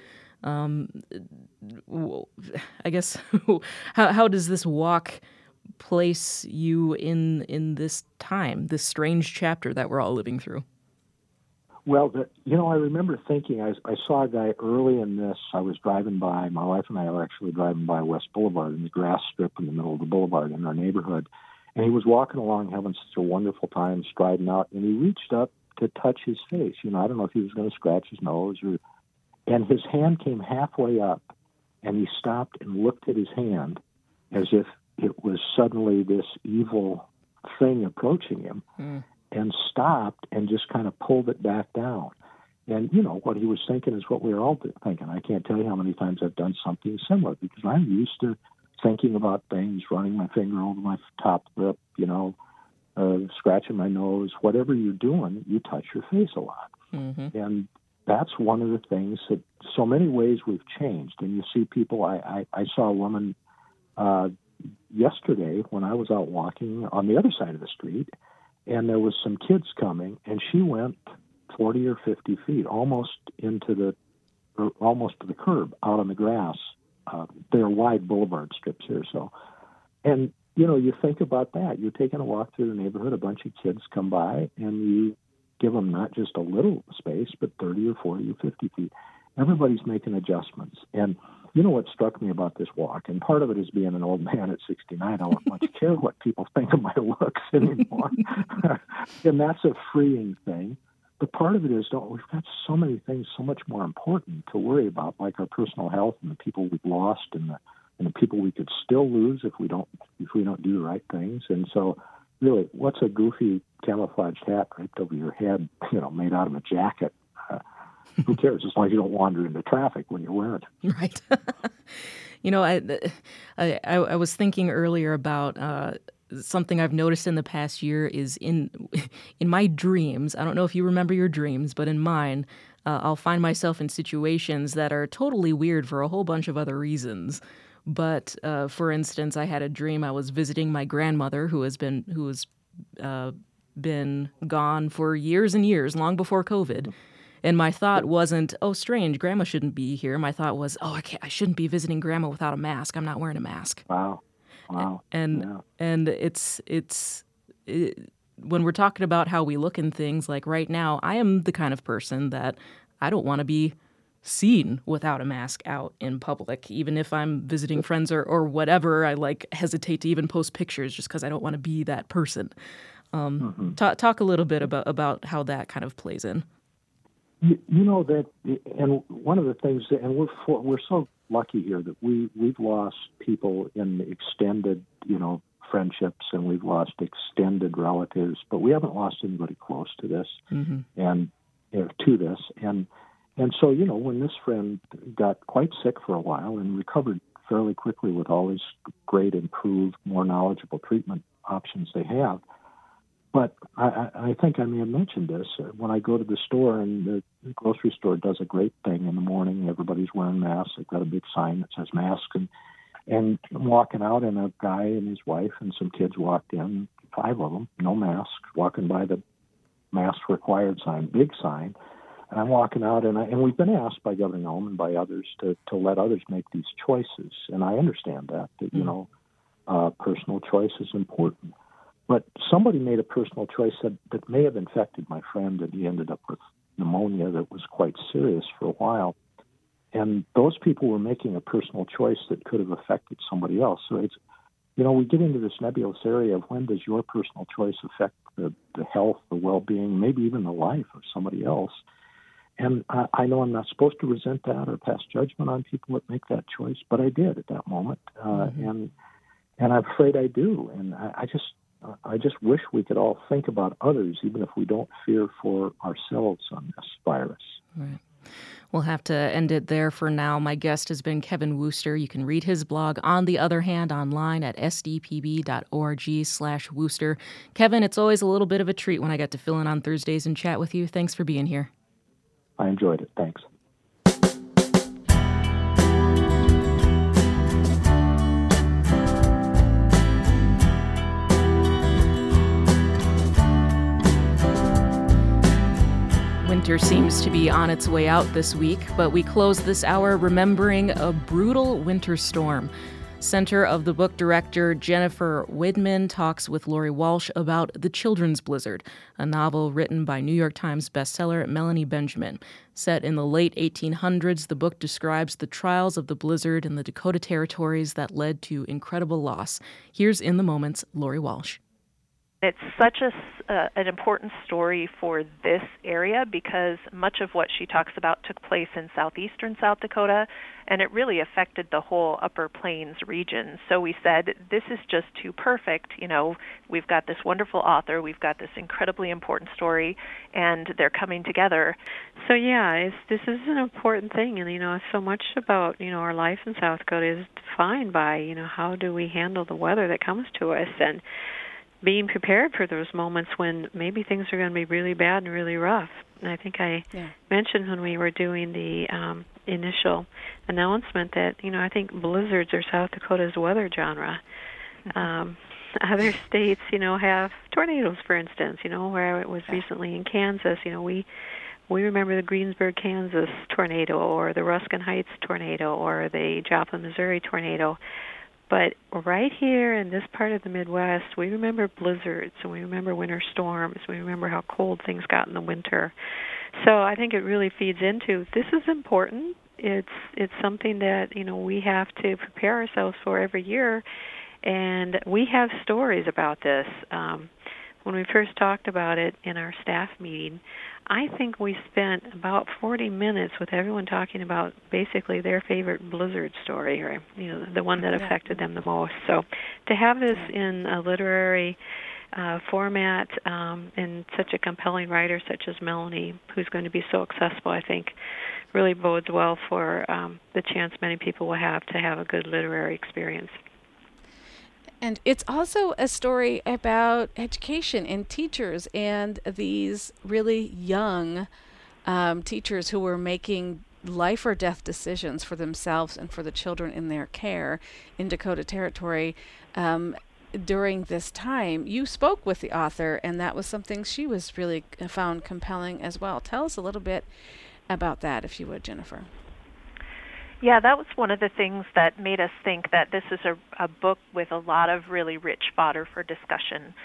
S1: I guess, how does this walk place you in this time, this strange chapter that we're all living through?
S2: Well, I remember thinking, I saw a guy early in this. I was driving by, my wife and I were actually driving by West Boulevard in the grass strip in the middle of the boulevard in our neighborhood. And he was walking along having such a wonderful time, striding out, and he reached up to touch his face. You know, I don't know if he was going to scratch his nose, and his hand came halfway up, and he stopped and looked at his hand as if it was suddenly this evil thing approaching him. And stopped and just kind of pulled it back down. And, you know, what he was thinking is what we were all thinking. I can't tell you how many times I've done something similar, because I'm used to thinking about things, running my finger over my top lip, scratching my nose. Whatever you're doing, you touch your face a lot. And that's one of the things that so many ways we've changed. And you see people, I saw a woman yesterday when I was out walking on the other side of the street, and there was some kids coming, and she went 40 or 50 feet, almost to the curb, out on the grass. They're wide boulevard strips here, so. And, you know, you think about that. You're taking a walk through the neighborhood, a bunch of kids come by, and you give them not just a little space, but 30 or 40 or 50 feet. Everybody's making adjustments. And you know what struck me about this walk, and part of it is being an old man at 69. I don't much care what people think of my looks anymore. And that's a freeing thing. But part of it is, we've got so many things so much more important to worry about, like our personal health and the people we've lost and the people we could still lose if we don't do the right things. And so really, what's a goofy camouflaged hat draped over your head, made out of a jacket? Who cares? As long as you don't wander into traffic when you're wearing it.
S1: Right. I was thinking earlier about something I've noticed in the past year is in my dreams. I don't know if you remember your dreams, but in mine, I'll find myself in situations that are totally weird for a whole bunch of other reasons. But for instance, I had a dream I was visiting my grandmother, who has been gone for years and years, long before COVID. And my thought wasn't, oh, strange, Grandma shouldn't be here. My thought was, oh, I shouldn't be visiting Grandma without a mask. I'm not wearing a mask.
S2: Wow.
S1: And it's when we're talking about how we look in things, like right now, I am the kind of person that I don't want to be seen without a mask out in public. Even if I'm visiting friends or whatever, I hesitate to even post pictures just because I don't want to be that person. Talk a little bit about how that kind of plays in.
S2: You know that, and one of the things, and we're so lucky here that we've lost people in extended, friendships, and we've lost extended relatives, but we haven't lost anybody close to this, and to this, and so when this friend got quite sick for a while and recovered fairly quickly with all these great, improved, more knowledgeable treatment options they have. But I think I may have mentioned this. When I go to the store, and the grocery store does a great thing in the morning, everybody's wearing masks. They've got a big sign that says mask. And I'm walking out, and a guy and his wife and some kids walked in, 5 of them, no mask, walking by the mask required sign, big sign. And I'm walking out, and we've been asked by Governor Nome and by others to let others make these choices. And I understand that personal choice is important. But somebody made a personal choice that may have infected my friend, and he ended up with pneumonia that was quite serious for a while. And those people were making a personal choice that could have affected somebody else. So it's, we get into this nebulous area of when does your personal choice affect the health, the well-being, maybe even the life of somebody else. And I know I'm not supposed to resent that or pass judgment on people that make that choice, but I did at that moment. And I'm afraid I do. And I just wish we could all think about others, even if we don't fear for ourselves on this virus.
S1: Right. We'll have to end it there for now. My guest has been Kevin Wooster. You can read his blog, On the Other Hand, online at sdpb.org/Wooster. Kevin, it's always a little bit of a treat when I get to fill in on Thursdays and chat with you. Thanks for being here.
S2: I enjoyed it. Thanks.
S1: Winter seems to be on its way out this week, but we close this hour remembering a brutal winter storm. Center of the Book director Jennifer Widman talks with Lori Walsh about The Children's Blizzard, a novel written by New York Times bestseller Melanie Benjamin. Set in the late 1800s, the book describes the trials of the blizzard in the Dakota Territories that led to incredible loss. Here's In the Moment's Lori Walsh.
S3: It's such an important story for this area because much of what she talks about took place in southeastern South Dakota, and it really affected the whole Upper Plains region. So we said, this is just too perfect. We've got this wonderful author, we've got this incredibly important story, and they're coming together.
S5: So yeah, this is an important thing, and so much about our life in South Dakota is defined by how do we handle the weather that comes to us, and being prepared for those moments when maybe things are going to be really bad and really rough. And I think I mentioned when we were doing the initial announcement that, I think blizzards are South Dakota's weather genre. Other states, have tornadoes, for instance, where I was recently in Kansas. We remember the Greensburg, Kansas tornado, or the Ruskin Heights tornado, or the Joplin, Missouri tornado. But right here in this part of the Midwest, we remember blizzards, and we remember winter storms. We remember how cold things got in the winter. So I think it really feeds into, this is important. It's something that, we have to prepare ourselves for every year. And we have stories about this. When we first talked about it in our staff meeting, I think we spent about 40 minutes with everyone talking about basically their favorite blizzard story, or the one that affected them the most. So to have this in a literary format, and such a compelling writer such as Melanie, who's going to be so accessible, I think really bodes well for the chance many people will have to have a good literary experience.
S6: And it's also a story about education and teachers and these really young teachers who were making life or death decisions for themselves and for the children in their care in Dakota Territory during this time. You spoke with the author, and that was something she was really found compelling as well. Tell us a little bit about that, if you would, Jennifer.
S3: Yeah, that was one of the things that made us think that this is a book with a lot of really rich fodder for discussion.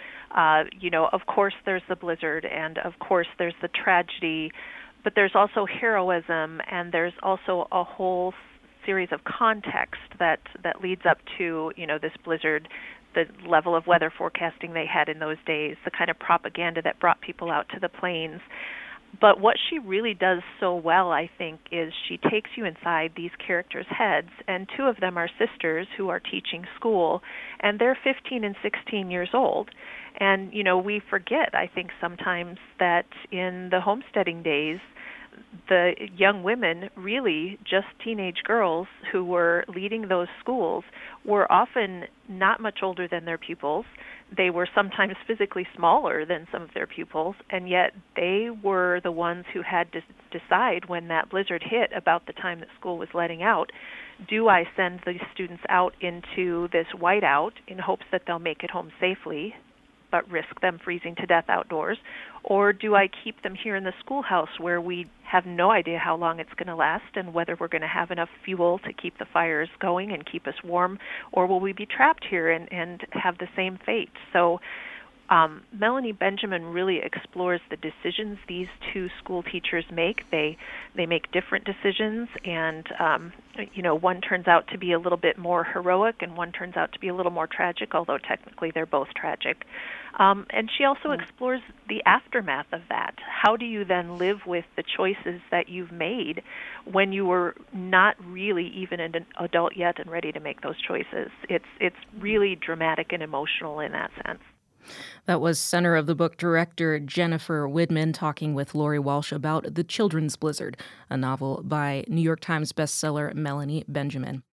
S3: Of course there's the blizzard, and of course there's the tragedy, but there's also heroism, and there's also a whole series of context that leads up to, this blizzard, the level of weather forecasting they had in those days, the kind of propaganda that brought people out to the plains. But what she really does so well, I think, is she takes you inside these characters' heads, and two of them are sisters who are teaching school, and they're 15 and 16 years old. And, we forget, I think, sometimes that in the homesteading days, the young women, really just teenage girls who were leading those schools, were often not much older than their pupils. They were sometimes physically smaller than some of their pupils, and yet they were the ones who had to decide when that blizzard hit about the time that school was letting out. Do I send these students out into this whiteout in hopes that they'll make it home safely, but risk them freezing to death outdoors? Or do I keep them here in the schoolhouse where we have no idea how long it's going to last and whether we're going to have enough fuel to keep the fires going and keep us warm, or will we be trapped here and have the same fate? So Melanie Benjamin really explores the decisions these two school teachers make. They make different decisions, and one turns out to be a little bit more heroic, and one turns out to be a little more tragic, although technically they're both tragic. And she also explores the aftermath of that. How do you then live with the choices that you've made when you were not really even an adult yet and ready to make those choices? It's really dramatic and emotional in that sense.
S1: That was Center of the Book director Jennifer Widman talking with Lori Walsh about The Children's Blizzard, a novel by New York Times bestseller Melanie Benjamin.